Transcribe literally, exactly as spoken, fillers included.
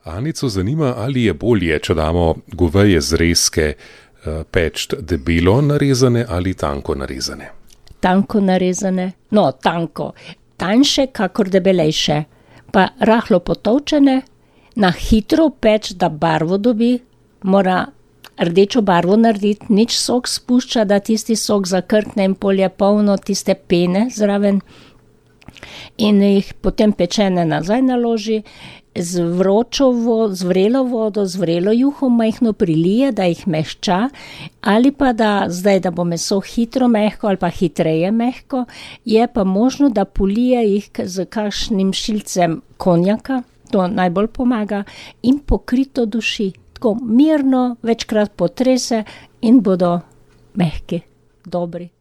Anico zanima, ali je bolje, če damo goveje zrezke peč debelo narezane ali tanko narezane. Tanko narezane, no tanko, tanjše kakor debelejše, pa rahlo potolčene, na hitro peč, da barvo dobi, mora rdečo barvo narediti, nič sok spušča, da tisti sok zakrkne in pol je polno tiste pene zraven in jih potem pečene nazaj naloži, z vročo vodo, z vrelo vodo, z vrelo juho majhno prilije, da jih mehča, ali pa da zdaj, da bo meso hitro mehko ali pa hitreje mehko, je pa možno, da polije jih z kakšnim šilcem konjaka, to najbolj pomaga, in pokrito duši. Tako mirno, večkrat potrese in bodo mehki, dobri.